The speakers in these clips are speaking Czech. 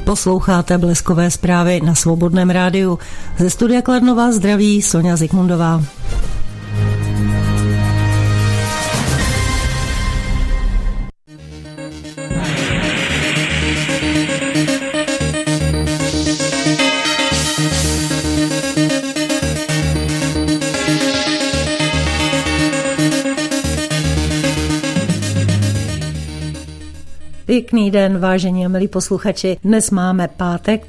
Posloucháte Bleskové zprávy na Svobodném rádiu. Ze studia Kladno vás zdraví Sonja Zikmundová. Pěkný den, vážení a milí posluchači. Dnes máme pátek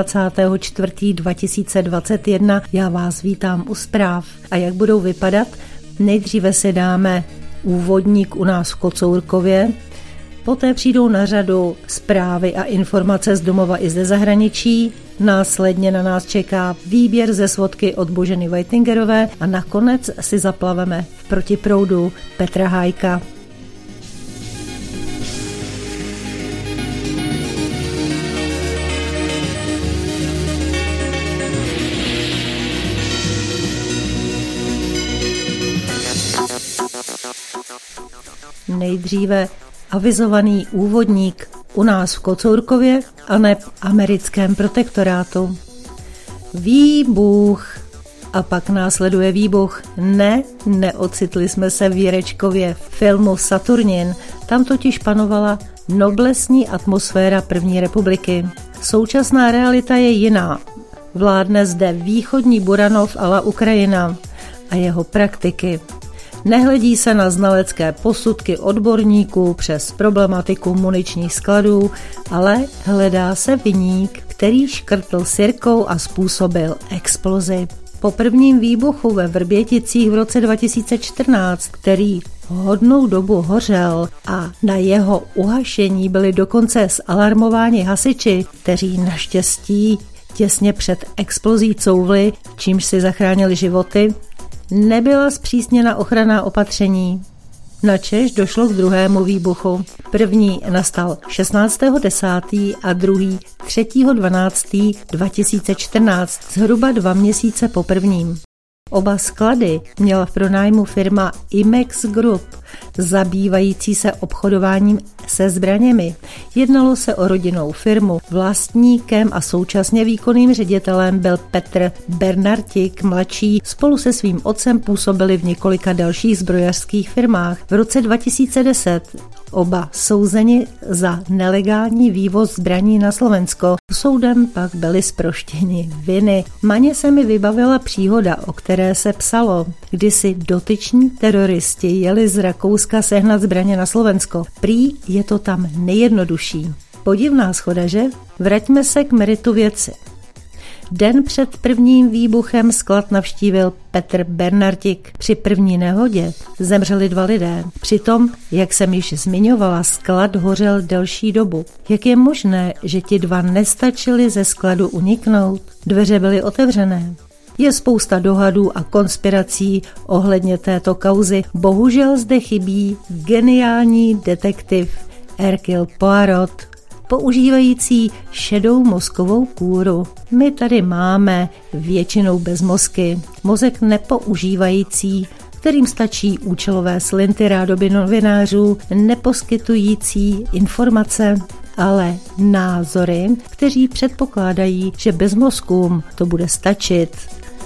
23.4.2021. Já vás vítám u zpráv. A jak budou vypadat? Nejdříve si dáme úvodník u nás v Kocourkově, poté přijdou na řadu zprávy a informace z domova i ze zahraničí, následně na nás čeká výběr ze svodky od Boženy Weittingerové a nakonec si zaplaveme v protiproudu Petra Hájka. Nejdříve avizovaný úvodník u nás v Kocourkově a ne americkém protektorátu. Výbuch. A pak následuje výbuch. Neocitli jsme se v Jirečkově v filmu Saturnin. Tam totiž panovala noblesní atmosféra první republiky. Současná realita je jiná. Vládne zde východní Buranov a la Ukrajina a jeho praktiky. Nehledí se na znalecké posudky odborníků přes problematiku muničních skladů, ale hledá se viník, který škrtl sirkou a způsobil explozi. Po prvním výbuchu ve Vrběticích v roce 2014, který hodnou dobu hořel a na jeho uhašení byli dokonce zalarmováni hasiči, kteří naštěstí těsně před explozí couvli, čímž si zachránili životy, nebyla zpřísněna ochranná opatření. Načež došlo k druhému výbuchu. První nastal 16.10. a druhý 3.12.2014, zhruba 2 měsíce po prvním. Oba sklady měla v pronájmu firma Imex Group, zabývající se obchodováním se zbraněmi. Jednalo se o rodinnou firmu. Vlastníkem a současně výkonným ředitelem byl Petr Bernartik mladší. Spolu se svým otcem působili v několika dalších zbrojařských firmách. V roce 2010 oba souzeni za nelegální vývoz zbraní na Slovensko. Soudem pak byli zproštěni viny. Maně se mi vybavila příhoda, o které se psalo, kdy si dotyční teroristi jeli z Rakouska sehnat zbraně na Slovensko. Prý je to tam nejjednodušší. Podivná shoda, že? Vraťme se k meritu věci. Den před prvním výbuchem sklad navštívil Petr Bernartik. Při první nehodě zemřeli 2 lidé. Přitom, jak jsem již zmiňovala, sklad hořel delší dobu. Jak je možné, že ti 2 nestačili ze skladu uniknout? Dveře byly otevřené. Je spousta dohadů a konspirací ohledně této kauzy. Bohužel zde chybí geniální detektiv Hercule Poirot, používající šedou mozkovou kůru. My tady máme většinou bez mozky, mozek nepoužívající, kterým stačí účelové slinty rádoby novinářů, neposkytující informace, ale názory, kteří předpokládají, že bez mozkům to bude stačit.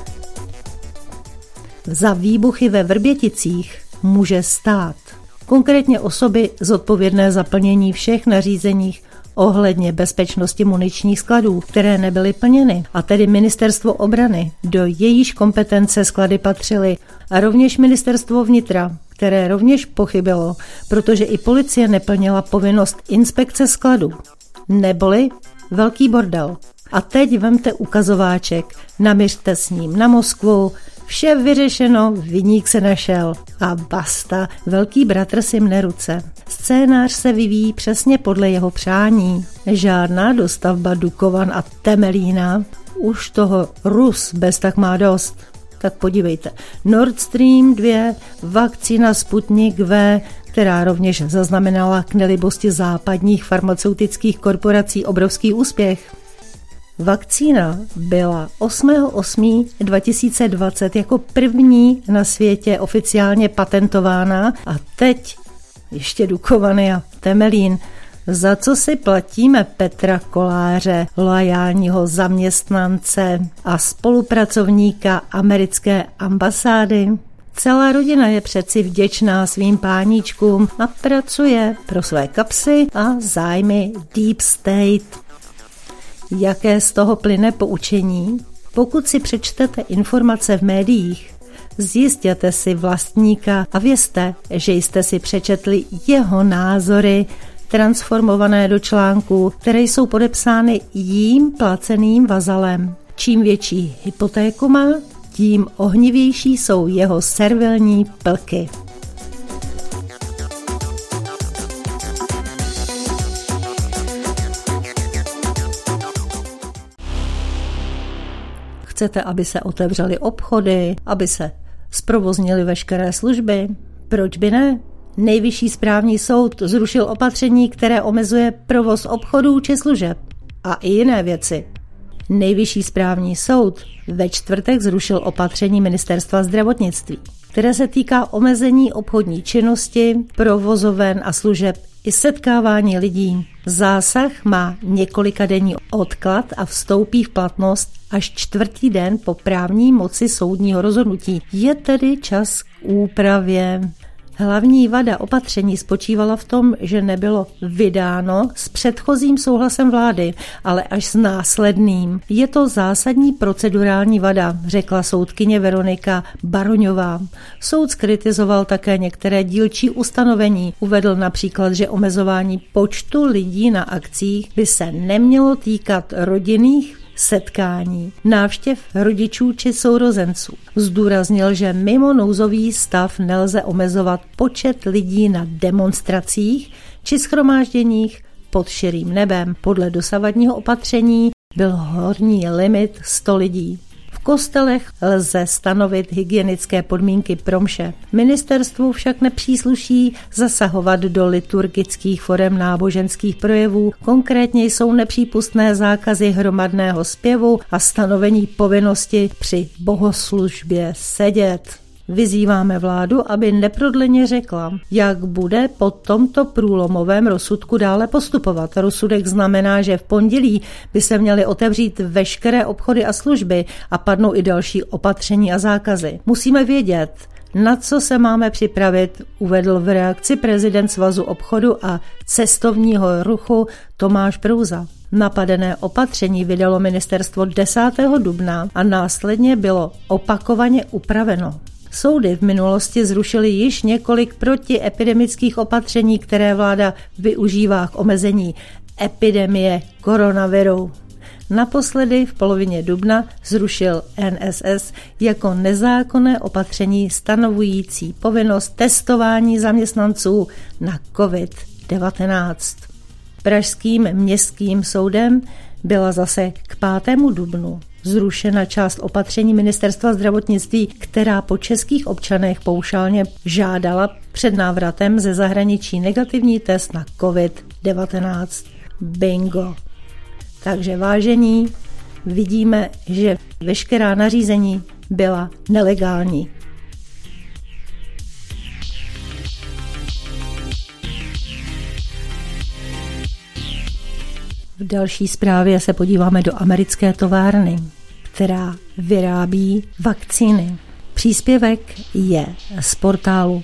Za výbuchy ve Vrběticích může stát konkrétně osoby zodpovědné za plnění všech nařízeních ohledně bezpečnosti muničních skladů, které nebyly plněny, a tedy Ministerstvo obrany, do jejíž kompetence sklady patřily, a rovněž Ministerstvo vnitra, které rovněž pochybilo, protože i policie neplnila povinnost inspekce skladů. Neboli velký bordel. A teď vemte ukazováček, naměřte s ním na Moskvu, vše vyřešeno, viník se našel a basta, velký bratr si mne ruce. Scénář se vyvíjí přesně podle jeho přání. Žádná dostavba Dukovan a Temelína, už toho Rus bez tak má dost. Tak podívejte, Nord Stream 2, vakcína Sputnik V, která rovněž zaznamenala k nelibosti západních farmaceutických korporací obrovský úspěch. Vakcína byla 8.8.2020 jako první na světě oficiálně patentována a teď ještě Dukovany a Temelín Za co si platíme Petra Koláře, loajálního zaměstnance a spolupracovníka americké ambasády? Celá rodina je přeci vděčná svým páníčkům a pracuje pro své kapsy a zájmy Deep State. Jaké z toho plyne poučení? Pokud si přečtete informace v médiích, zjistěte si vlastníka a vězte, že jste si přečetli jeho názory, transformované do článků, které jsou podepsány jím placeným vazalem. Čím větší hypotéku má, tím ohnivější jsou jeho servilní plky. Chcete, aby se otevřely obchody, aby se zprovoznily veškeré služby? Proč by ne? Nejvyšší správní soud zrušil opatření, které omezuje provoz obchodů či služeb. A i jiné věci. Nejvyšší správní soud ve čtvrtek zrušil opatření Ministerstva zdravotnictví, které se týká omezení obchodní činnosti, provozoven a služeb i setkávání lidí. Zásah má několikadenní odklad a vstoupí v platnost až čtvrtý den po právní moci soudního rozhodnutí. Je tedy čas k úpravě. Hlavní vada opatření spočívala v tom, že nebylo vydáno s předchozím souhlasem vlády, ale až s následným. Je to zásadní procedurální vada, řekla soudkyně Veronika Baroňová. Soud zkritizoval také některé dílčí ustanovení. Uvedl například, že omezování počtu lidí na akcích by se nemělo týkat rodinných setkání, návštěv rodičů či sourozenců. Zdůraznil, že mimo nouzový stav nelze omezovat počet lidí na demonstracích či shromážděních pod širým nebem. Podle dosavadního opatření byl horní limit 100 lidí. V kostelech lze stanovit hygienické podmínky pro mše. Ministerstvu však nepřísluší zasahovat do liturgických forem náboženských projevů. Konkrétně jsou nepřípustné zákazy hromadného zpěvu a stanovení povinnosti při bohoslužbě sedět. Vyzýváme vládu, aby neprodleně řekla, jak bude po tomto průlomovém rozsudku dále postupovat. Rozsudek znamená, že v pondělí by se měly otevřít veškeré obchody a služby a padnou i další opatření a zákazy. Musíme vědět, na co se máme připravit, uvedl v reakci prezident Svazu obchodu a cestovního ruchu Tomáš Prouza. Napadené opatření vydalo ministerstvo 10. dubna a následně bylo opakovaně upraveno. Soudy v minulosti zrušily již několik protiepidemických opatření, které vláda využívá k omezení epidemie koronaviru. Naposledy v polovině dubna zrušil NSS jako nezákonné opatření stanovující povinnost testování zaměstnanců na COVID-19. Pražským městským soudem byla zase k 5. dubnu zrušena část opatření Ministerstva zdravotnictví, která po českých občanech paušálně žádala před návratem ze zahraničí negativní test na COVID-19. Bingo. Takže vážení, vidíme, že veškerá nařízení byla nelegální. V další zprávě se podíváme do americké továrny, která vyrábí vakcíny. Příspěvek je z portálu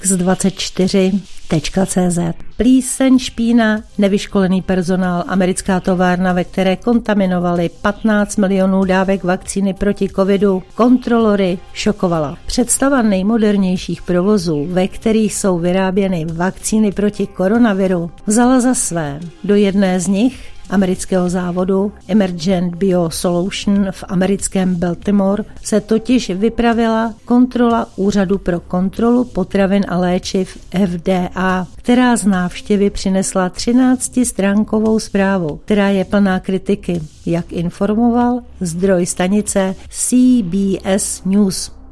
mix24.cz. Plíseň, špína, nevyškolený personál, americká továrna, ve které kontaminovali 15 milionů dávek vakcíny proti covidu, kontrolory šokovala. Představa nejmodernějších provozů, ve kterých jsou vyráběny vakcíny proti koronaviru, vzala za své. Do jedné z nich, amerického závodu Emergent Biosolution v americkém Baltimore, se totiž vypravila kontrola Úřadu pro kontrolu potravin a léčiv FDA, která z návštěvy přinesla 13stránkovou zprávu, která je plná kritiky, jak informoval zdroj stanice CBS News.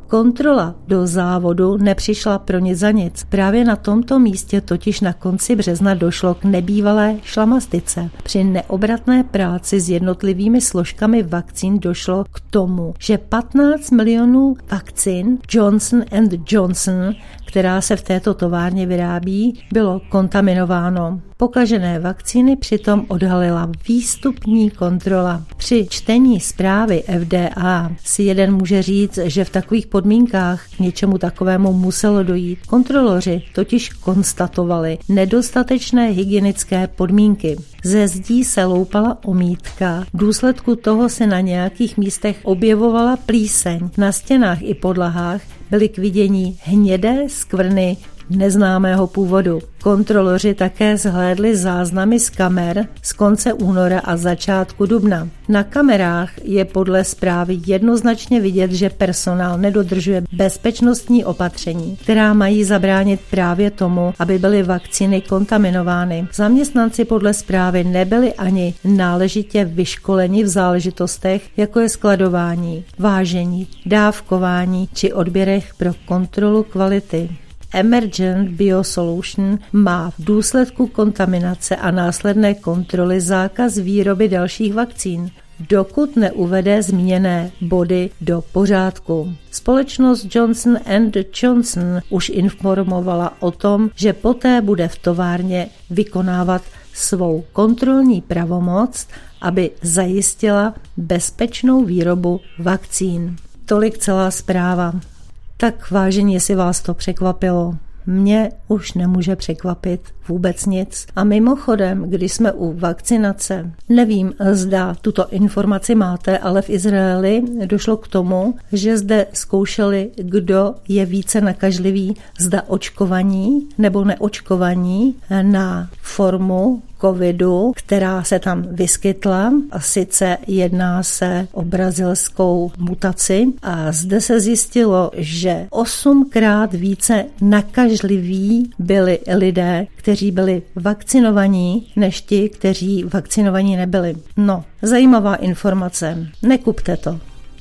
Kontrola do závodu nepřišla pro nic za nic. Právě na tomto místě totiž na konci března došlo k nebývalé šlamastice. Při neobratné práci s jednotlivými složkami vakcín došlo k tomu, že 15 milionů vakcín Johnson & Johnson, která se v této továrně vyrábí, bylo kontaminováno. Pokažené vakcíny přitom odhalila výstupní kontrola. Při čtení zprávy FDA si jeden může říct, že v takových podmínkách k něčemu takovému muselo dojít. Kontroloři totiž konstatovali nedostatečné hygienické podmínky. Ze zdí se loupala omítka, v důsledku toho se na nějakých místech objevovala plíseň. Na stěnách i podlahách byly k vidění hnědé skvrny neznámého původu. Kontroloři také zhlédli záznamy z kamer z konce února a začátku dubna. Na kamerách je podle zprávy jednoznačně vidět, že personál nedodržuje bezpečnostní opatření, která mají zabránit právě tomu, aby byly vakcíny kontaminovány. Zaměstnanci podle zprávy nebyli ani náležitě vyškoleni v záležitostech, jako je skladování, vážení, dávkování či odběrech pro kontrolu kvality. Emergent Biosolution má v důsledku kontaminace a následné kontroly zákaz výroby dalších vakcín, dokud neuvede zmíněné body do pořádku. Společnost Johnson & Johnson už informovala o tom, že poté bude v továrně vykonávat svou kontrolní pravomoc, aby zajistila bezpečnou výrobu vakcín. Tolik celá zpráva. Tak vážení, jestli vás to překvapilo. Mě už nemůže překvapit vůbec nic. A mimochodem, když jsme u vakcinace, nevím, zda tuto informaci máte, ale v Izraeli došlo k tomu, že zde zkoušeli, kdo je více nakažlivý, zda očkovaní nebo neočkovaní na formu covidu, která se tam vyskytla, a sice jedná se o brazilskou mutaci, a zde se zjistilo, že 8krát více nakažliví byli lidé, kteří byli vakcinovaní, než ti, kteří vakcinovaní nebyli. No, zajímavá informace. Nekupte to.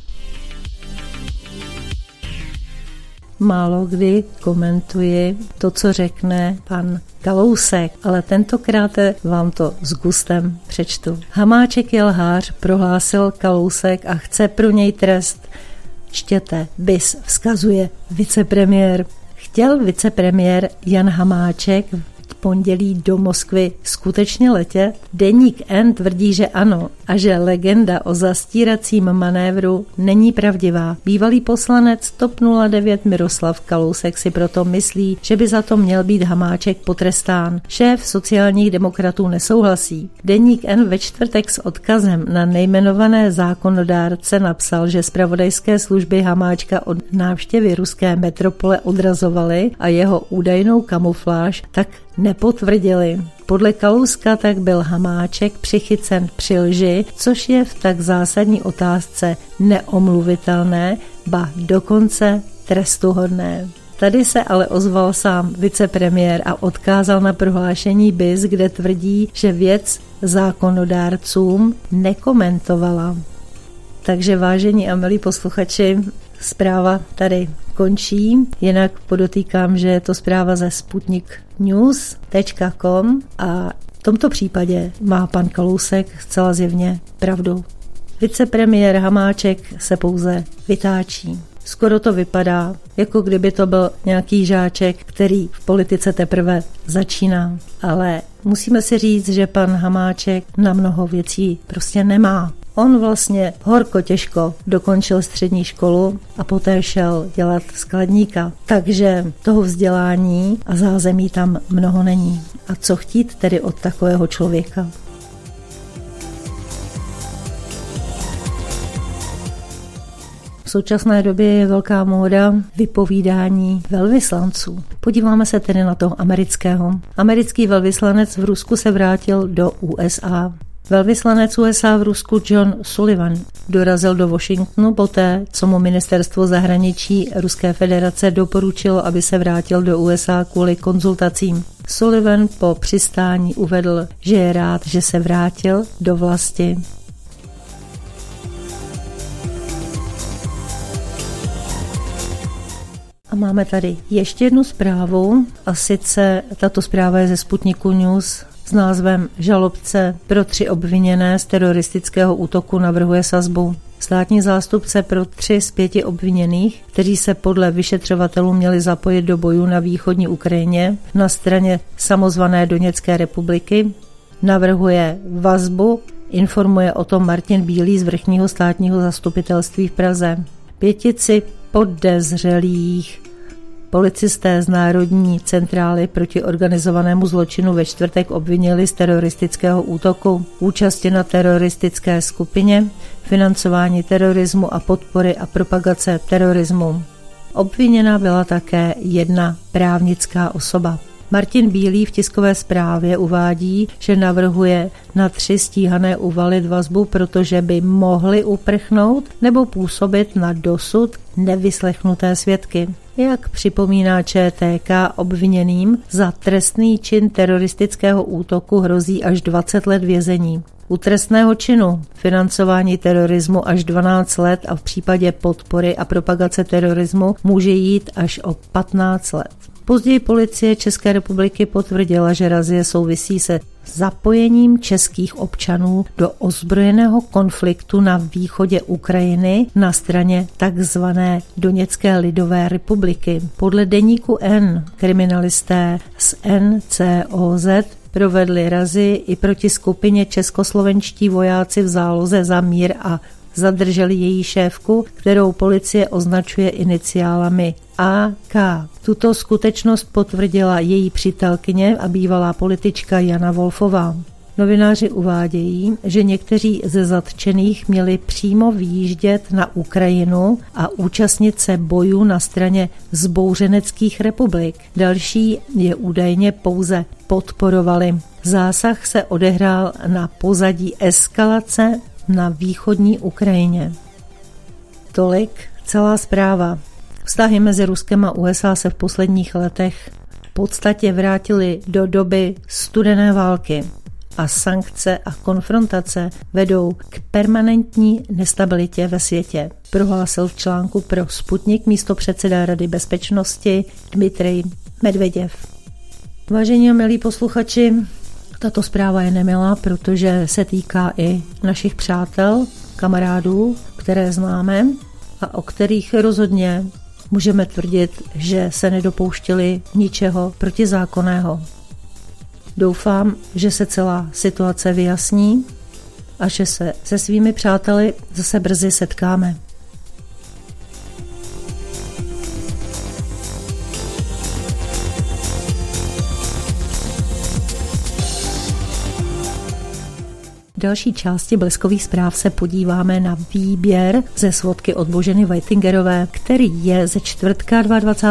Málo kdy komentuji to, co řekne pan Kalousek, ale tentokrát vám to s gustem přečtu. Hamáček je lhář, prohlásil Kalousek a chce pro něj trest. Čtěte, BIS vzkazuje vicepremiér. Chtěl vicepremiér Jan Hamáček v pondělí do Moskvy skutečně letět? Deník N tvrdí, že ano a že legenda o zastíracím manévru není pravdivá. Bývalý poslanec TOP 09 Miroslav Kalousek si proto myslí, že by za to měl být Hamáček potrestán. Šéf sociálních demokratů nesouhlasí. Deník N ve čtvrtek s odkazem na nejmenované zákonodárce napsal, že zpravodajské služby Hamáčka od návštěvy ruské metropole odrazovaly a jeho údajnou kamufláž tak nepotvrdili. Podle Kalouska tak byl Hamáček přichycen při lži, což je v tak zásadní otázce neomluvitelné, ba dokonce trestuhodné. Tady se ale ozval sám vicepremiér a odkázal na prohlášení BIS, kde tvrdí, že věc zákonodárcům nekomentovala. Takže vážení a milí posluchači, zpráva tady končí, jinak podotýkám, že je to zpráva ze sputniknews.com a v tomto případě má pan Kalousek zcela zjevně pravdu. Vicepremiér Hamáček se pouze vytáčí. Skoro to vypadá, jako kdyby to byl nějaký žáček, který v politice teprve začíná. Ale musíme si říct, že pan Hamáček na mnoho věcí prostě nemá. On vlastně horko těžko dokončil střední školu a poté šel dělat skladníka. Takže toho vzdělání a zázemí tam mnoho není. A co chtít tedy od takového člověka? V současné době je velká móda vypovídání velvyslanců. Podíváme se tedy na toho amerického. Americký velvyslanec v Rusku se vrátil do USA. Velvyslanec USA v Rusku John Sullivan dorazil do Washingtonu poté, co mu ministerstvo zahraničí Ruské federace doporučilo, aby se vrátil do USA kvůli konzultacím. Sullivan po přistání uvedl, že je rád, že se vrátil do vlasti. A máme tady ještě jednu zprávu, a sice tato zpráva je ze Sputniku News s názvem Žalobce pro 3 obviněné z teroristického útoku navrhuje sazbu. Státní zástupce pro 3 z 5 obviněných, kteří se podle vyšetřovatelů měli zapojit do bojů na východní Ukrajině na straně samozvané Doněcké republiky, navrhuje vazbu, informuje o tom Martin Bílý z Vrchního státního zastupitelství v Praze. 5 podezřelých policisté z Národní centrály proti organizovanému zločinu ve čtvrtek obvinili z teroristického útoku, účasti na teroristické skupině, financování terorismu a podpory a propagace terorismu. Obviněna byla také jedna právnická osoba. Martin Bílý v tiskové zprávě uvádí, že navrhuje na 3 stíhané uvalit vazbu, protože by mohli uprchnout nebo působit na dosud nevyslechnuté svědky. Jak připomíná ČTK, obviněným za trestný čin teroristického útoku hrozí až 20 let vězení. U trestného činu financování terorismu až 12 let a v případě podpory a propagace terorismu může jít až o 15 let. Později policie České republiky potvrdila, že razie souvisí se zapojením českých občanů do ozbrojeného konfliktu na východě Ukrajiny na straně takzvané Doněcké lidové republiky. Podle deníku N kriminalisté z NCOZ provedli razii i proti skupině českoslovenští vojáci v záloze za mír a zadrželi její šéfku, kterou policie označuje iniciálami AK. Tuto skutečnost potvrdila její přítelkyně a bývalá politička Jana Wolfová. Novináři uvádějí, že někteří ze zatčených měli přímo vyjíždět na Ukrajinu a účastnit se bojů na straně zbouřeneckých republik. Další je údajně pouze podporovali. Zásah se odehrál na pozadí eskalace na východní Ukrajině. Tolik celá zpráva. Vztahy mezi Ruskem a USA se v posledních letech v podstatě vrátily do doby studené války a sankce a konfrontace vedou k permanentní nestabilitě ve světě, prohlásil v článku pro Sputnik místopředseda Rady bezpečnosti Dmitrij Medveděv. Vážení a milí posluchači, tato zpráva je nemilá, protože se týká i našich přátel, kamarádů, které známe a o kterých rozhodně můžeme tvrdit, že se nedopouštěli ničeho protizákonného. Doufám, že se celá situace vyjasní a že se se svými přáteli zase brzy setkáme. V další části Bleskových zpráv se podíváme na výběr ze svodky od Boženy Whitingerové, který je ze čtvrtka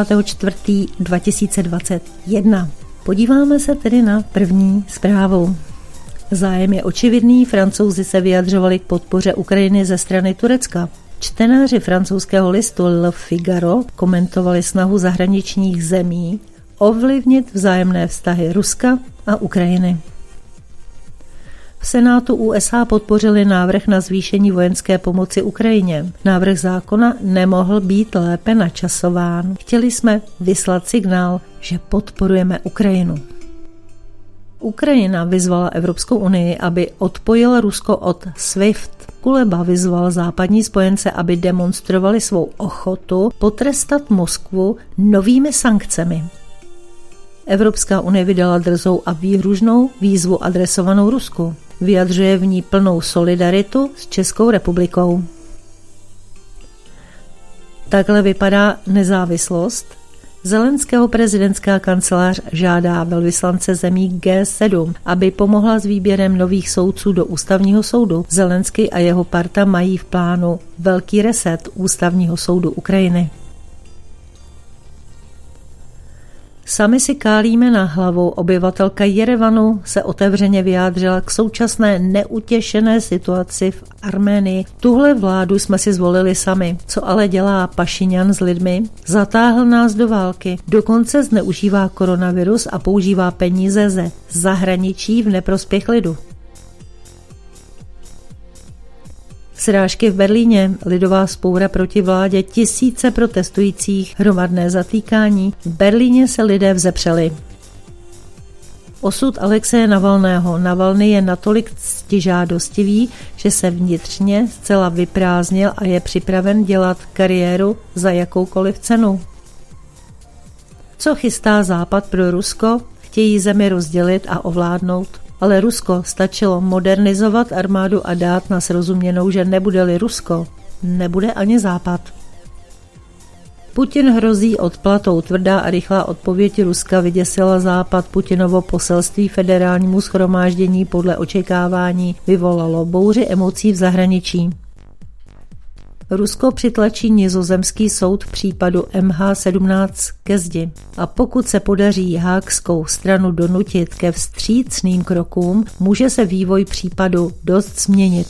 22.4.2021. Podíváme se tedy na první zprávu. Zájem je očividný, Francouzi se vyjadřovali k podpoře Ukrajiny ze strany Turecka. Čtenáři francouzského listu Le Figaro komentovali snahu zahraničních zemí ovlivnit vzájemné vztahy Ruska a Ukrajiny. V Senátu USA podpořili návrh na zvýšení vojenské pomoci Ukrajině. Návrh zákona nemohl být lépe načasován. Chtěli jsme vyslat signál, že podporujeme Ukrajinu. Ukrajina vyzvala Evropskou unii, aby odpojila Rusko od SWIFT. Kuleba vyzval západní spojence, aby demonstrovali svou ochotu potrestat Moskvu novými sankcemi. Evropská unie vydala drzou a výhružnou výzvu adresovanou Rusku. Vyjadřuje v ní plnou solidaritu s Českou republikou. Takhle vypadá nezávislost. Zelenského prezidentská kancelář žádá velvyslance zemí G7, aby pomohla s výběrem nových soudců do ústavního soudu. Zelenský a jeho parta mají v plánu velký reset ústavního soudu Ukrajiny. Sami si kálíme na hlavu. Obyvatelka Jerevanu se otevřeně vyjádřila k současné neutěšené situaci v Arménii. Tuhle vládu jsme si zvolili sami. Co ale dělá Pašinjan s lidmi? Zatáhl nás do války. Dokonce zneužívá koronavirus a používá peníze ze zahraničí v neprospěch lidu. Srážky v Berlíně, lidová vzpoura proti vládě, tisíce protestujících, hromadné zatýkání. V Berlíně se lidé vzepřeli. Osud Alexeje Navalného. Navalny je natolik ctižádostivý, že se vnitřně zcela vyprázdnil a je připraven dělat kariéru za jakoukoliv cenu. Co chystá Západ pro Rusko? Chtějí zemi rozdělit a ovládnout. Ale Rusko stačilo modernizovat armádu a dát na srozuměnou, že nebude-li Rusko, nebude ani Západ. Putin hrozí odplatou. Tvrdá a rychlá odpověď Ruska vyděsila Západ. Putinovo poselství federálnímu shromáždění podle očekávání vyvolalo bouři emocí v zahraničí. Rusko přitlačí nizozemský soud v případu MH17 ke zdi. A pokud se podaří haagskou stranu donutit ke vstřícným krokům, může se vývoj případu dost změnit.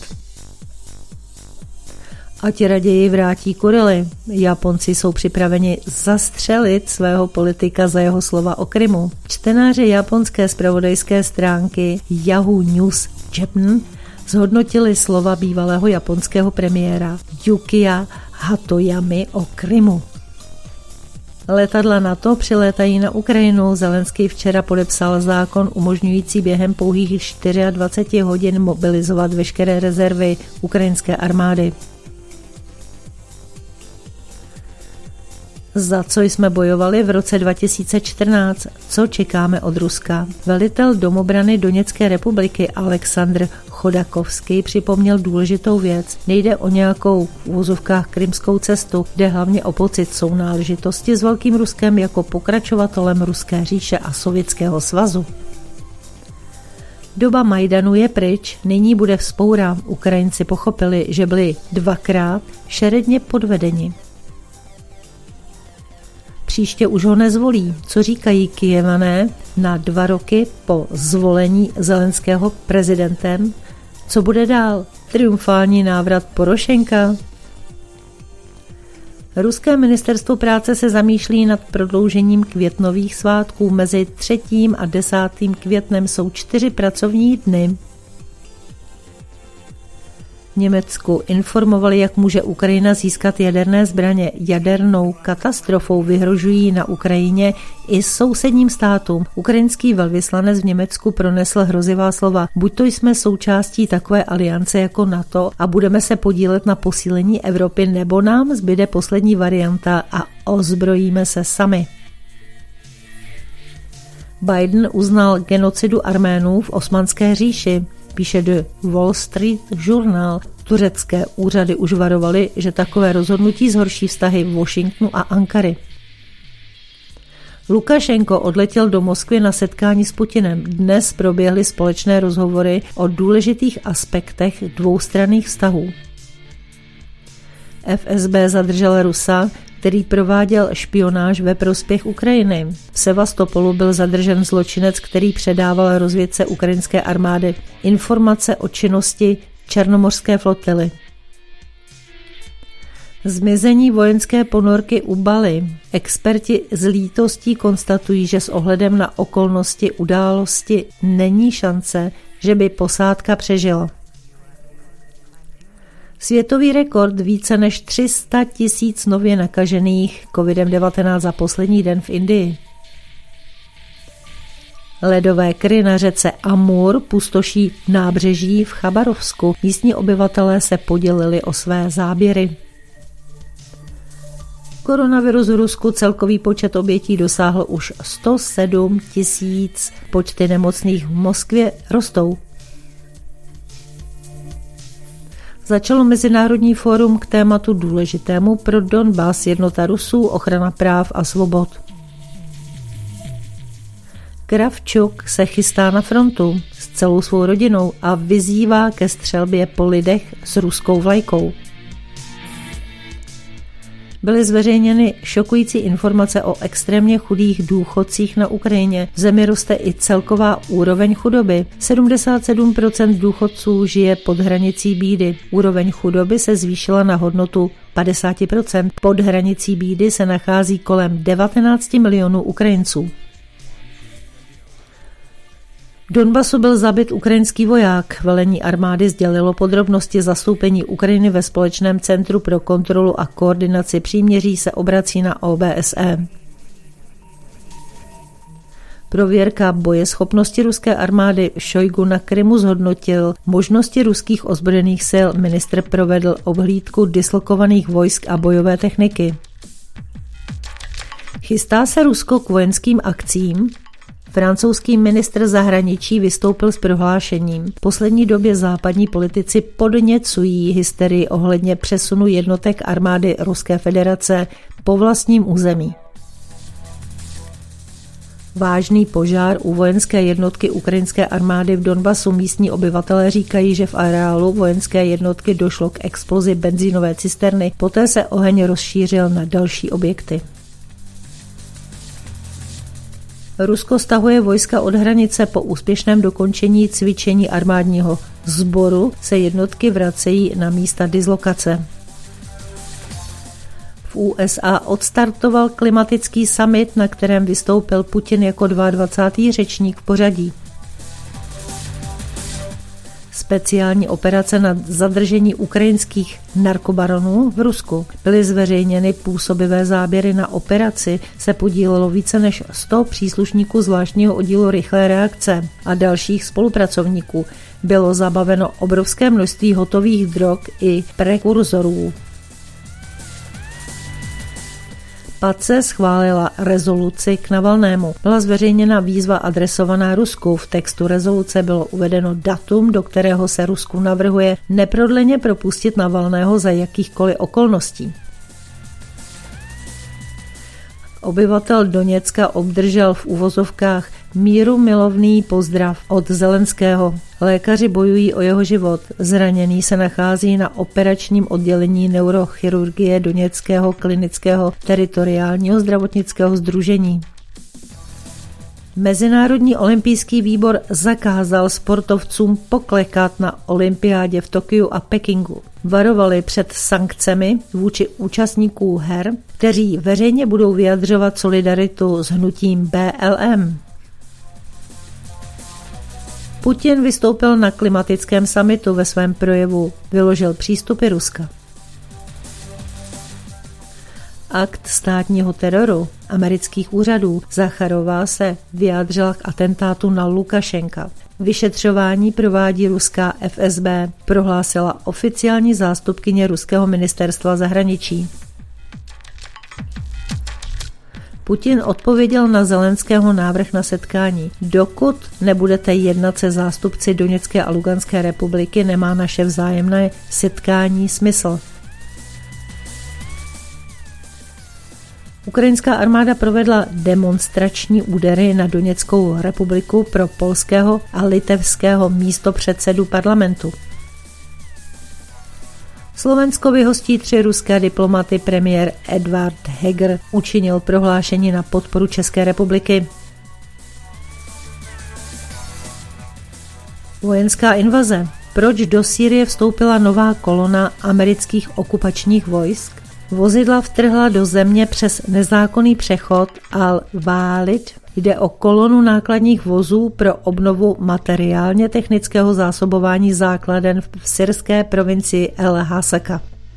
Ať raději vrátí Kurily. Japonci jsou připraveni zastřelit svého politika za jeho slova o Krymu. Čtenáři japonské zpravodajské stránky Yahoo News Japan zhodnotili slova bývalého japonského premiéra Yukia Hatoyamy o Krymu. Letadla NATO přilétají na Ukrajinu. Zelenský včera podepsal zákon umožňující během pouhých 24 hodin mobilizovat veškeré rezervy ukrajinské armády. Za co jsme bojovali v roce 2014? Co čekáme od Ruska? Velitel domobrany Doněcké republiky Aleksandr Chodakovský připomněl důležitou věc. Nejde o nějakou v úvozovkách krymskou cestu, jde hlavně o pocit sounáležitosti s Velkým Ruskem jako pokračovatelem Ruské říše a Sovětského svazu. Doba Majdanu je pryč, nyní bude vzpoura. Ukrajinci pochopili, že byli dvakrát šeredně podvedeni. Příště už ho nezvolí. Co říkají Kyjevané na 2 roky po zvolení Zelenského prezidentem? Co bude dál? Triumfální návrat Porošenka? Ruské ministerstvo práce se zamýšlí nad prodloužením květnových svátků. Mezi 3. a 10. květnem jsou 4 pracovní dny. V Německu informovali, jak může Ukrajina získat jaderné zbraně. Jadernou katastrofou vyhrožují na Ukrajině i sousedním státům. Ukrajinský velvyslanec v Německu pronesl hrozivá slova. Buď to jsme součástí takové aliance jako NATO a budeme se podílet na posílení Evropy, nebo nám zbyde poslední varianta a ozbrojíme se sami. Biden uznal genocidu Arménů v Osmanské říši. Píše The Wall Street Journal. Turecké úřady už varovaly, že takové rozhodnutí zhorší vztahy Washingtonu a Ankary. Lukašenko odletěl do Moskvy na setkání s Putinem. Dnes proběhly společné rozhovory o důležitých aspektech dvoustranných vztahů. FSB zadržel Rusa, který prováděl špionáž ve prospěch Ukrajiny. V Sevastopolu byl zadržen zločinec, který předával rozvědce ukrajinské armády informace o činnosti černomořské flotily. Zmizení vojenské ponorky u Bali. Experti s lítostí konstatují, že s ohledem na okolnosti události není šance, že by posádka přežila. Světový rekord, více než 300 000 nově nakažených COVID-19 za poslední den v Indii. Ledové kry na řece Amur pustoší nábřeží v Chabarovsku. Místní obyvatelé se podělili o své záběry. Koronavirus v Rusku, celkový počet obětí dosáhl už 107 000. Počty nemocných v Moskvě rostou. Začalo mezinárodní fórum k tématu důležitému pro Donbas, jednota Rusů, ochrana práv a svobod. Kravčuk se chystá na frontu s celou svou rodinou a vyzývá ke střelbě po lidech s ruskou vlajkou. Byly zveřejněny šokující informace o extrémně chudých důchodcích na Ukrajině. V zemi roste i celková úroveň chudoby. 77% důchodců žije pod hranicí bídy. Úroveň chudoby se zvýšila na hodnotu 50%. Pod hranicí bídy se nachází kolem 19 milionů Ukrajinců. V Donbasu byl zabit ukrajinský voják. Velení armády sdělilo podrobnosti. Zastoupení Ukrajiny ve společném centru pro kontrolu a koordinaci příměří se obrací na OBSE. Prověrka bojeschopnosti ruské armády Šojgu na Krymu zhodnotil možnosti ruských ozbrojených sil. Ministr provedl obhlídku dislokovaných vojsk a bojové techniky. Chystá se Rusko k vojenským akcím? Francouzský ministr zahraničí vystoupil s prohlášením. V poslední době západní politici podněcují hysterii ohledně přesunu jednotek armády Ruské federace po vlastním území. Vážný požár u vojenské jednotky ukrajinské armády v Donbasu. Místní obyvatelé říkají, že v areálu vojenské jednotky došlo k explozi benzínové cisterny, poté se oheň rozšířil na další objekty. Rusko stahuje vojska od hranice. Po úspěšném dokončení cvičení armádního sboru se jednotky vracejí na místa dislokace. V USA odstartoval klimatický summit, na kterém vystoupil Putin jako 22. řečník v pořadí. Speciální operace na zadržení ukrajinských narkobaronů v Rusku. Byly zveřejněny působivé záběry. Na operaci se podílelo více než 100 příslušníků zvláštního oddílu rychlé reakce a dalších spolupracovníků. Bylo zabaveno obrovské množství hotových drog i prekurzorů. PACE schválila rezoluci k Navalnému. Byla zveřejněna výzva adresovaná Rusku. V textu rezoluce bylo uvedeno datum, do kterého se Rusku navrhuje neprodleně propustit Navalného za jakýchkoliv okolností. Obyvatel Doněcka obdržel v uvozovkách míru milovný pozdrav od Zelenského. Lékaři bojují o jeho život. Zraněný se nachází na operačním oddělení neurochirurgie Doněckého klinického teritoriálního zdravotnického sdružení. Mezinárodní olympijský výbor zakázal sportovcům poklekat na olympiádě v Tokiu a Pekingu. Varovali před sankcemi vůči účastníků her, kteří veřejně budou vyjadřovat solidaritu s hnutím BLM. Putin vystoupil na klimatickém summitu. Ve svém projevu vyložil přístupy Ruska. Akt státního teroru amerických úřadů. Zacharová se vyjádřila k atentátu na Lukašenka. Vyšetřování provádí ruská FSB, prohlásila oficiální zástupkyně ruského ministerstva zahraničí. Putin odpověděl na Zelenského návrh na setkání. Dokud nebudete jednat se zástupci Doněcké a Luganské republiky, nemá naše vzájemné setkání smysl. Ukrajinská armáda provedla demonstrační údery na Doněckou republiku pro polského a litevského místopředsedu parlamentu. Slovensko vyhostí 3 ruské diplomaty. Premiér Eduard Heger učinil prohlášení na podporu České republiky. Vojenská invaze. Proč do Sýrie vstoupila nová kolona amerických okupačních vojsk? Vozidla vtrhla do země přes nezákonný přechod Al-Walid. Jde o kolonu nákladních vozů pro obnovu materiálně technického zásobování základen v syrské provincii El-Hasaka.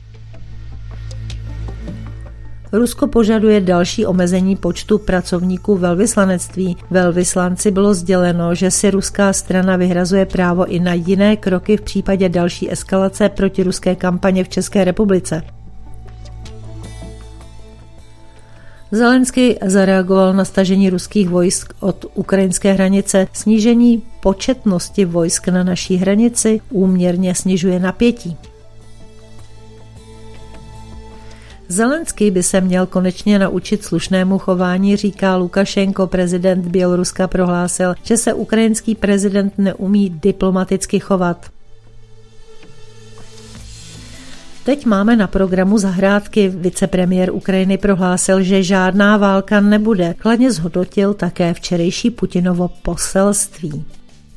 Rusko požaduje další omezení počtu pracovníků velvyslanectví. Velvyslanci bylo sděleno, že si ruská strana vyhrazuje právo i na jiné kroky v případě další eskalace protiruské kampaně v České republice. Zelenský zareagoval na stažení ruských vojsk od ukrajinské hranice. Snížení početnosti vojsk na naší hranici úměrně snižuje napětí. Zelenský by se měl konečně naučit slušnému chování, říká Lukašenko. Prezident Běloruska prohlásil, že se ukrajinský prezident neumí diplomaticky chovat. Teď máme na programu zahrádky. Vicepremiér Ukrajiny prohlásil, že žádná válka nebude. Kladně zhodnotil také včerejší Putinovo poselství.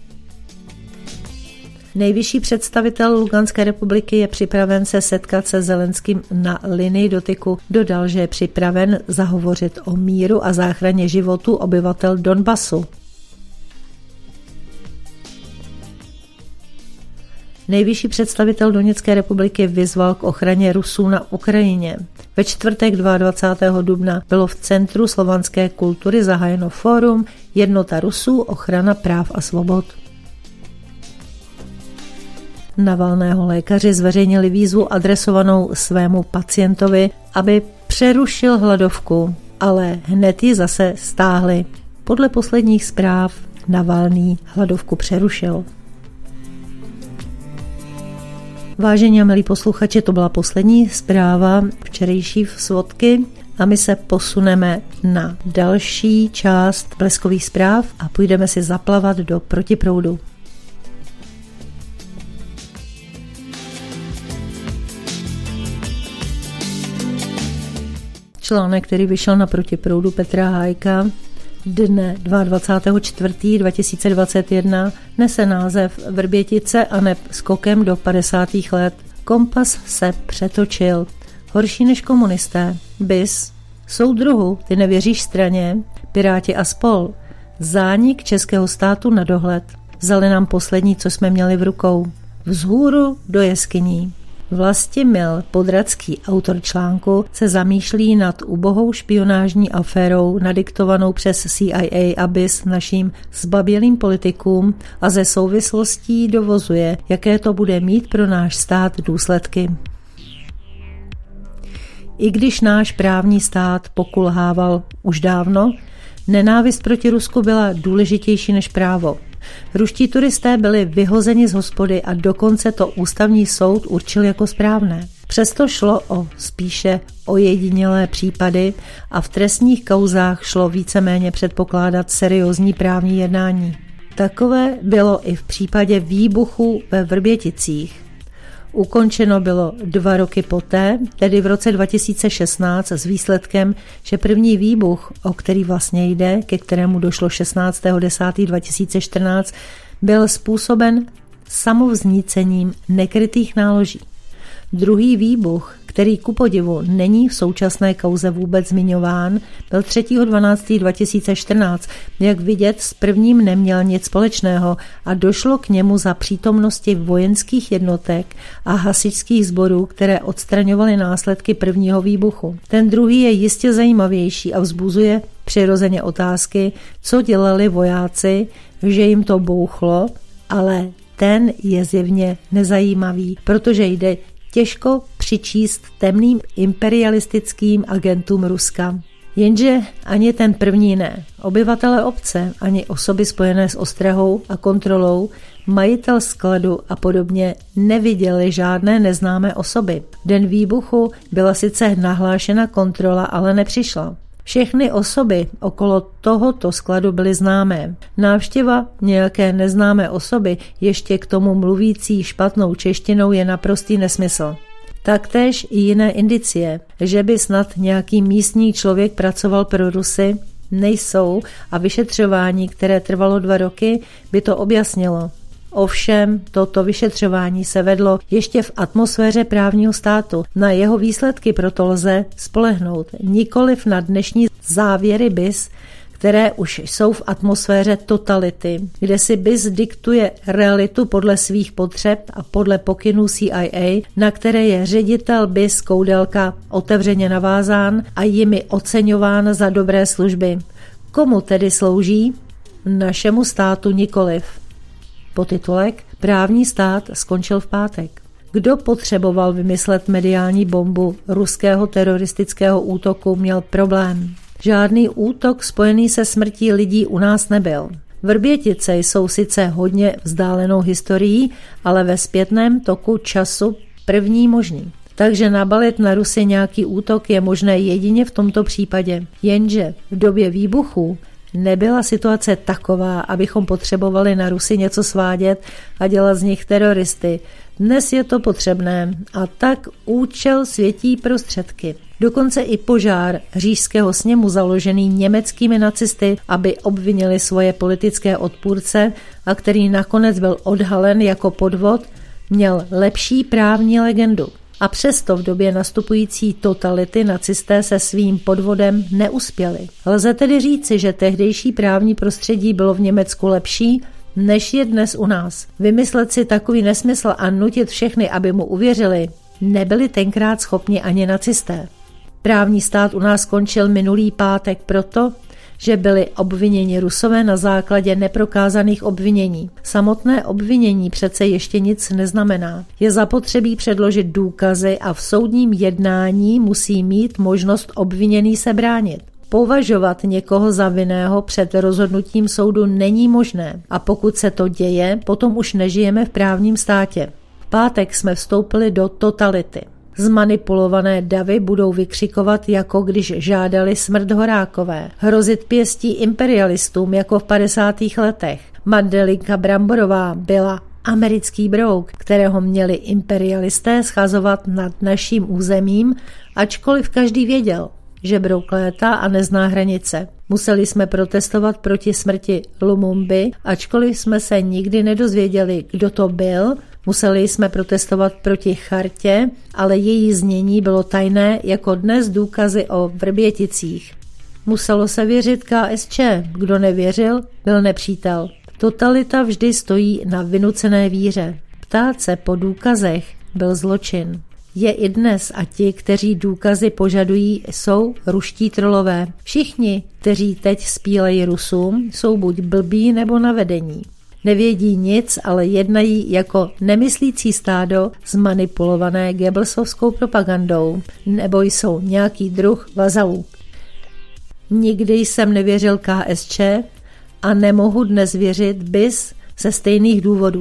Nejvyšší představitel Luganské republiky je připraven se setkat se Zelenským na linii dotyku. Dodal, že je připraven zahovořit o míru a záchraně životů obyvatel Donbasu. nejvyšší představitel Doněcké republiky vyzval k ochraně Rusů na Ukrajině. Ve čtvrtek 22. dubna bylo v Centru slovanské kultury zahájeno fórum Jednota Rusů, ochrana práv a svobod. Navalného lékaři zveřejnili výzvu adresovanou svému pacientovi, aby přerušil hladovku, ale hned ji zase stáhli. Podle posledních zpráv Navalný hladovku přerušil. Vážení a milí posluchači, to byla poslední zpráva včerejší svodky a my se posuneme na další část bleskových zpráv a půjdeme si zaplavat do protiproudu. Článek, který vyšel na protiproudu Petra Hájka dne 22.4.2021, nese název Vrbětice a neb skokem do 50. let. Kompas se přetočil. Horší než komunisté. BIS. Soudruhu, ty nevěříš straně. Piráti a spol. Zánik českého státu na dohled. Vzali nám poslední, co jsme měli v rukou. Vzhůru do jeskyní. Vlastimil Podradský, autor článku, se zamýšlí nad ubohou špionážní aférou nadiktovanou přes CIA a BIS naším zbabělým politikům a ze souvislostí dovozuje, jaké to bude mít pro náš stát důsledky. I když náš právní stát pokulhával už dávno, nenávist proti Rusku byla důležitější než právo. Ruští turisté byli vyhozeni z hospody a dokonce to ústavní soud určil jako správné. Přesto šlo spíše ojedinělé případy a v trestních kauzách šlo víceméně předpokládat seriózní právní jednání. Takové bylo i v případě výbuchu ve Vrběticích. Ukončeno bylo 2 roky poté, tedy v roce 2016, s výsledkem, že první výbuch, o který vlastně jde, ke kterému došlo 16.10.2014, byl způsoben samovznícením nekrytých náloží. Druhý výbuch, který ku podivu není v současné kauze vůbec zmiňován, byl 3.12.2014. Jak vidět, s prvním neměl nic společného a došlo k němu za přítomnosti vojenských jednotek a hasičských sborů, které odstraňovaly následky prvního výbuchu. Ten druhý je jistě zajímavější a vzbuzuje přirozeně otázky, co dělali vojáci, že jim to bouchlo, ale ten je zjevně nezajímavý, protože jde těžko přičíst temným imperialistickým agentům Ruska. Jenže ani ten první ne. Obyvatele obce, ani osoby spojené s ostrahou a kontrolou, majitel skladu a podobně neviděli žádné neznámé osoby. Den výbuchu byla sice nahlášena kontrola, ale nepřišla. Všechny osoby okolo tohoto skladu byly známé. Návštěva nějaké neznámé osoby, ještě k tomu mluvící špatnou češtinou, je naprostý nesmysl. Taktéž i jiné indicie, že by snad nějaký místní člověk pracoval pro Rusy, nejsou a vyšetřování, které trvalo 2 roky, by to objasnilo. Ovšem, toto vyšetřování se vedlo ještě v atmosféře právního státu. Na jeho výsledky proto lze spolehnout, nikoliv na dnešní závěry BIS, které už jsou v atmosféře totality, kde si BIS diktuje realitu podle svých potřeb a podle pokynů CIA, na které je ředitel BIS Koudelka otevřeně navázán a jimi oceňován za dobré služby. Komu tedy slouží? Našemu státu nikoliv. Podtitulek Právní stát skončil v pátek. Kdo potřeboval vymyslet mediální bombu ruského teroristického útoku, měl problém. Žádný útok spojený se smrtí lidí u nás nebyl. Vrbětice jsou sice hodně vzdálenou historií, ale ve zpětném toku času první možný. Takže nabalit na Rusy nějaký útok je možné jedině v tomto případě. Jenže v době výbuchů nebyla situace taková, abychom potřebovali na Rusy něco svádět a dělat z nich teroristy. Dnes je to potřebné a tak účel světí prostředky. Dokonce i požár Říšského sněmu založený německými nacisty, aby obvinili svoje politické odpůrce a který nakonec byl odhalen jako podvod, měl lepší právní legendu. A přesto v době nastupující totality nacisté se svým podvodem neuspěli. Lze tedy říci, že tehdejší právní prostředí bylo v Německu lepší než je dnes u nás. Vymyslet si takový nesmysl a nutit všechny, aby mu uvěřili, nebyli tenkrát schopni ani nacisté. Právní stát u nás skončil minulý pátek proto, že byli obviněni Rusové na základě neprokázaných obvinění. Samotné obvinění přece ještě nic neznamená. Je zapotřebí předložit důkazy a v soudním jednání musí mít možnost obviněný se bránit. Považovat někoho za vinného před rozhodnutím soudu není možné a pokud se to děje, potom už nežijeme v právním státě. V pátek jsme vstoupili do totality. Zmanipulované davy budou vykřikovat, jako když žádali smrt Horákové, hrozit pěstí imperialistům jako v 50. letech. Madelinka Bramborová byla americký brouk, kterého měli imperialisté schazovat nad naším územím, ačkoliv každý věděl, že brouk létá a nezná hranice. Museli jsme protestovat proti smrti Lumumby, ačkoliv jsme se nikdy nedozvěděli, kdo to byl. Museli jsme protestovat proti chartě, ale její znění bylo tajné, jako dnes důkazy o Vrběticích. Muselo se věřit KSČ, kdo nevěřil, byl nepřítel. Totalita vždy stojí na vynucené víře. Ptát se po důkazech byl zločin. Je i dnes a ti, kteří důkazy požadují, jsou ruští trolové. Všichni, kteří teď spílejí Rusům, jsou buď blbí nebo navedení. Nevědí nic, ale jednají jako nemyslící stádo zmanipulované Goebbelsovskou propagandou, nebo jsou nějaký druh vazalů. Nikdy jsem nevěřil KSČ a nemohu dnes věřit BIS ze stejných důvodů.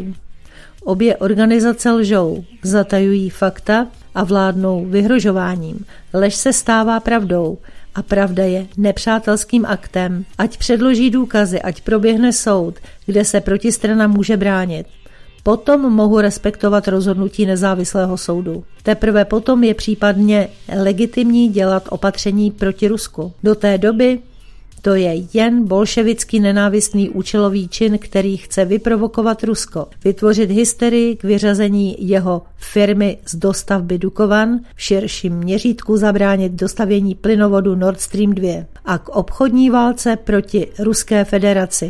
Obě organizace lžou, zatajují fakta a vládnou vyhrožováním. Lež se stává pravdou a pravda je nepřátelským aktem. Ať předloží důkazy, ať proběhne soud, kde se protistrana může bránit. Potom mohu respektovat rozhodnutí nezávislého soudu. Teprve potom je případně legitimní dělat opatření proti Rusku. Do té doby to je jen bolševický nenávistný účelový čin, který chce vyprovokovat Rusko, vytvořit hysterii k vyřazení jeho firmy z dostavby Dukovan, v širším měřítku zabránit dostavění plynovodu Nord Stream 2 a k obchodní válce proti Ruské federaci.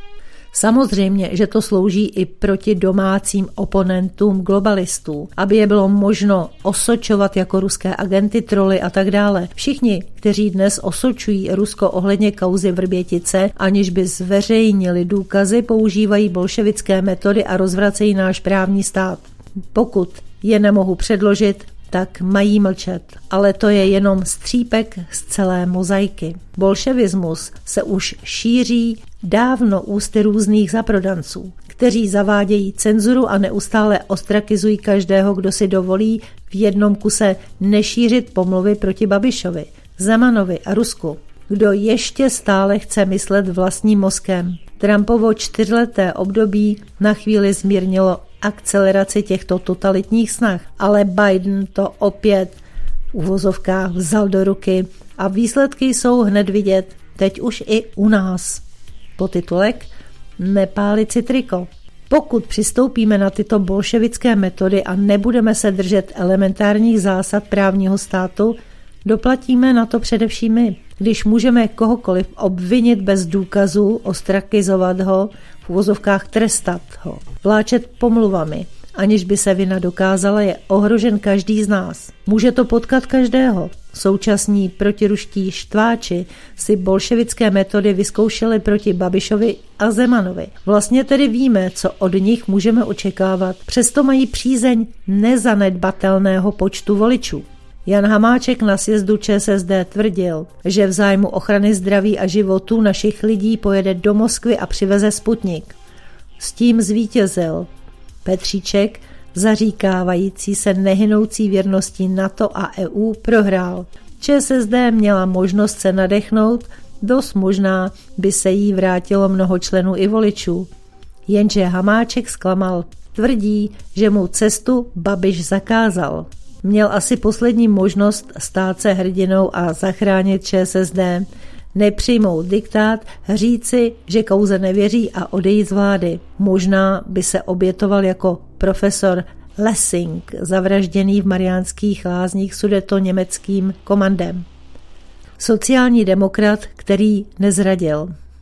Samozřejmě, že to slouží i proti domácím oponentům globalistů, aby je bylo možno osočovat jako ruské agenty, troly a tak dále. Všichni, kteří dnes osočují Rusko ohledně kauzy Vrbětice, aniž by zveřejnili důkazy, používají bolševické metody a rozvracejí náš právní stát. Pokud je nemohu předložit, tak mají mlčet. Ale to je jenom střípek z celé mozaiky. Bolševismus se už šíří dávno ústy různých zaprodanců, kteří zavádějí cenzuru a neustále ostrakizují každého, kdo si dovolí v jednom kuse nešířit pomluvy proti Babišovi, Zemanovi a Rusku. Kdo ještě stále chce myslet vlastním mozkem. Trumpovo 4leté období na chvíli zmírnilo akceleraci těchto totalitních snah, ale Biden to opět v uvozovkách vzal do ruky a výsledky jsou hned vidět, teď už i u nás. Podtitulek Nepálit si triko. Pokud přistoupíme na tyto bolševické metody a nebudeme se držet elementárních zásad právního státu, doplatíme na to především my. Když můžeme kohokoliv obvinit bez důkazů, ostrakizovat ho, v uvozovkách trestat ho, vláčet pomluvami, aniž by se vina dokázala, je ohrožen každý z nás. Může to potkat každého. Současní protiruští štváči si bolševické metody vyzkoušeli proti Babišovi a Zemanovi. Vlastně tedy víme, co od nich můžeme očekávat. Přesto mají přízeň nezanedbatelného počtu voličů. Jan Hamáček na sjezdu ČSSD tvrdil, že v zájmu ochrany zdraví a životů našich lidí pojede do Moskvy a přiveze Sputnik. S tím zvítězil. Petříček, zaříkávající se nehynoucí věrností NATO a EU, prohrál. ČSSD měla možnost se nadechnout, dost možná by se jí vrátilo mnoho členů i voličů. Jenže Hamáček zklamal. Tvrdí, že mu cestu Babiš zakázal. Měl asi poslední možnost stát se hrdinou a zachránit ČSSD, nepřijmout diktát, říci, že kauze nevěří a odejít z vlády. Možná by se obětoval jako profesor Lessing, zavražděný v Mariánských Lázních sudetoněmeckým komandem. Sociální demokrat, který nezradil.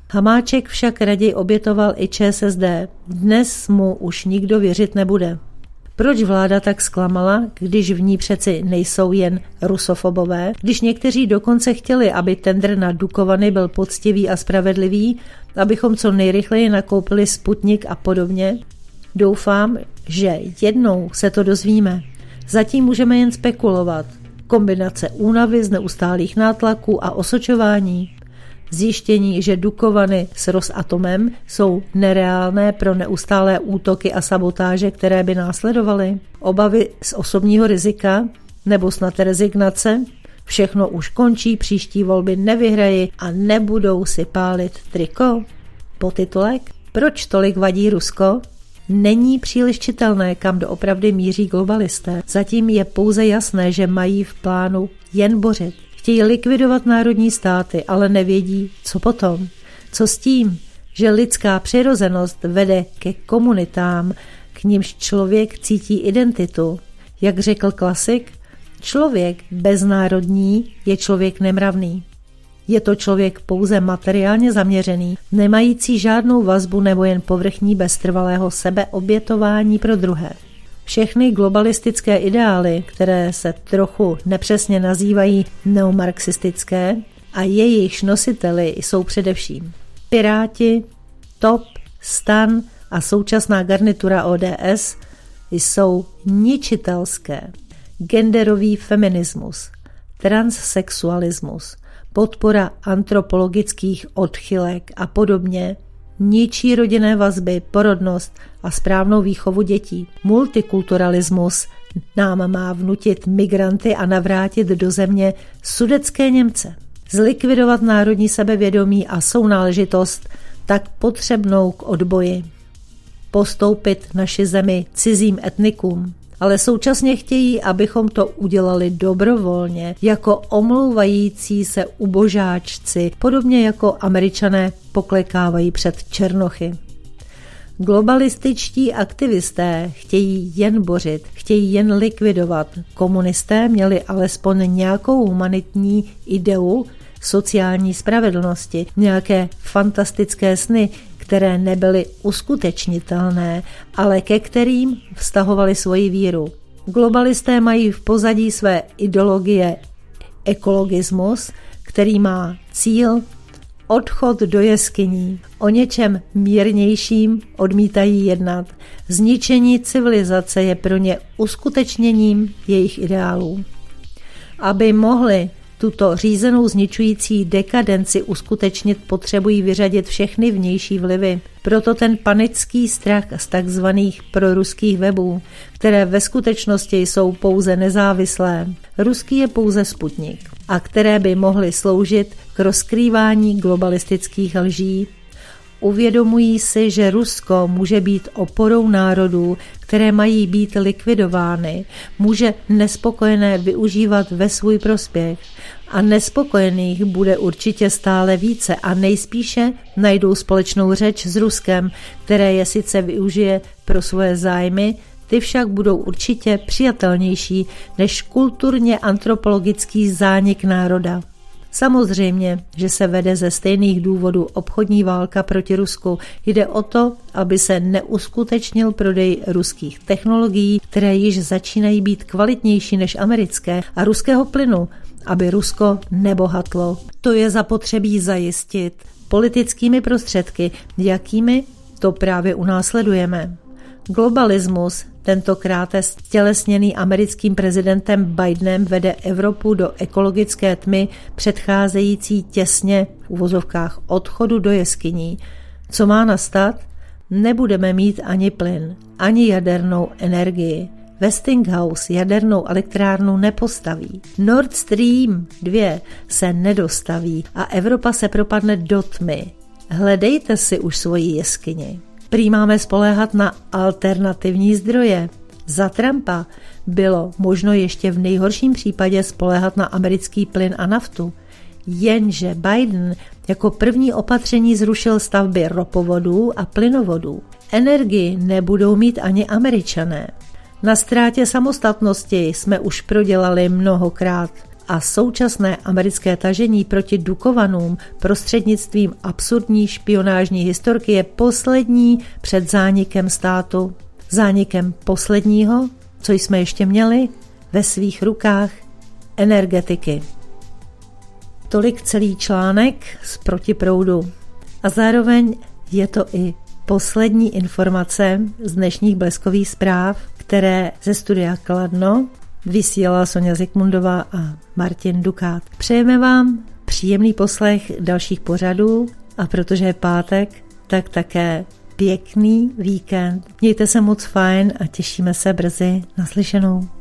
Hamáček však raději obětoval i ČSSD. Dnes mu už nikdo věřit nebude. Proč vláda tak zklamala, když v ní přeci nejsou jen rusofobové, když někteří dokonce chtěli, aby tendr na Dukovany byl poctivý a spravedlivý, abychom co nejrychleji nakoupili Sputnik a podobně? Doufám, že jednou se to dozvíme. Zatím můžeme jen spekulovat. Kombinace únavy z neustálých nátlaků a osočování. Zjištění, že Dukovany s Rosatomem jsou nereálné pro neustálé útoky a sabotáže, které by následovaly. Obavy z osobního rizika nebo snad rezignace. Všechno už končí, příští volby nevyhrají a nebudou si pálit triko. Podtitulek: Proč tolik vadí Rusko? Není příliš čitelné, kam doopravdy míří globalisté. Zatím je pouze jasné, že mají v plánu jen bořit. Chtějí likvidovat národní státy, ale nevědí, co potom. Co s tím, že lidská přirozenost vede ke komunitám, k nimž člověk cítí identitu. Jak řekl klasik, člověk beznárodní je člověk nemravný. Je to člověk pouze materiálně zaměřený, nemající žádnou vazbu nebo jen povrchní bez trvalého sebeobětování pro druhé. Všechny globalistické ideály, které se trochu nepřesně nazývají neomarxistické a jejichž nositeli jsou především Piráti, TOP, STAN a současná garnitura ODS, jsou ničitelské. Genderový feminismus, transsexualismus, podpora antropologických odchylek a podobně ničí rodinné vazby, porodnost a správnou výchovu dětí. Multikulturalismus nám má vnutit migranty a navrátit do země sudetské Němce. Zlikvidovat národní sebevědomí a sounáležitost tak potřebnou k odboji. Postoupit naši zemi cizím etnikům. Ale současně chtějí, abychom to udělali dobrovolně, jako omlouvající se ubožáčci, podobně jako Američané poklekávají před černochy. Globalističtí aktivisté chtějí jen bořit, chtějí jen likvidovat. Komunisté měli alespoň nějakou humanitní ideu sociální spravedlnosti, nějaké fantastické sny, které nebyly uskutečnitelné, ale ke kterým vztahovali svoji víru. Globalisté mají v pozadí své ideologie ekologismus, který má cíl odchod do jeskyní. O něčem mírnějším odmítají jednat. Zničení civilizace je pro ně uskutečněním jejich ideálů. Aby mohli tuto řízenou zničující dekadenci uskutečnit, potřebují vyřadit všechny vnější vlivy. Proto ten panický strach z takzvaných proruských webů, které ve skutečnosti jsou pouze nezávislé. Ruský je pouze Sputnik, a které by mohly sloužit k rozkrývání globalistických lží. Uvědomují si, že Rusko může být oporou národů, které mají být likvidovány, může nespokojené využívat ve svůj prospěch a nespokojených bude určitě stále více a nejspíše najdou společnou řeč s Ruskem, které je sice využije pro svoje zájmy, ty však budou určitě přijatelnější než kulturně antropologický zánik národa. Samozřejmě, že se vede ze stejných důvodů obchodní válka proti Rusku. Jde o to, aby se neuskutečnil prodej ruských technologií, které již začínají být kvalitnější než americké, a ruského plynu, aby Rusko nebohatlo. To je zapotřebí zajistit politickými prostředky, jakými to právě unásledujeme. Globalismus, tentokrát stělesněný americkým prezidentem Bidenem, vede Evropu do ekologické tmy předcházející těsně v uvozovkách odchodu do jeskyní. Co má nastat? Nebudeme mít ani plyn, ani jadernou energii. Westinghouse jadernou elektrárnu nepostaví. Nord Stream 2 se nedostaví a Evropa se propadne do tmy. Hledejte si už svoji jeskyni. Prý máme spoléhat na alternativní zdroje. Za Trumpa bylo možno ještě v nejhorším případě spoléhat na americký plyn a naftu. Jenže Biden jako první opatření zrušil stavby ropovodů a plynovodů. Energii nebudou mít ani Američané. Na ztrátě samostatnosti jsme už prodělali mnohokrát a současné americké tažení proti Dukovanům prostřednictvím absurdní špionážní historky je poslední před zánikem státu. Zánikem posledního, co jsme ještě měli ve svých rukách, energetiky. Tolik celý článek z Protiproudu. A zároveň je to i poslední informace z dnešních bleskových zpráv, které ze studia Kladno vysílala Sonja Zikmundová a Martin Dukát. Přejeme vám příjemný poslech dalších pořadů a protože je pátek, tak také pěkný víkend. Mějte se moc fajn a těšíme se brzy naslyšenou.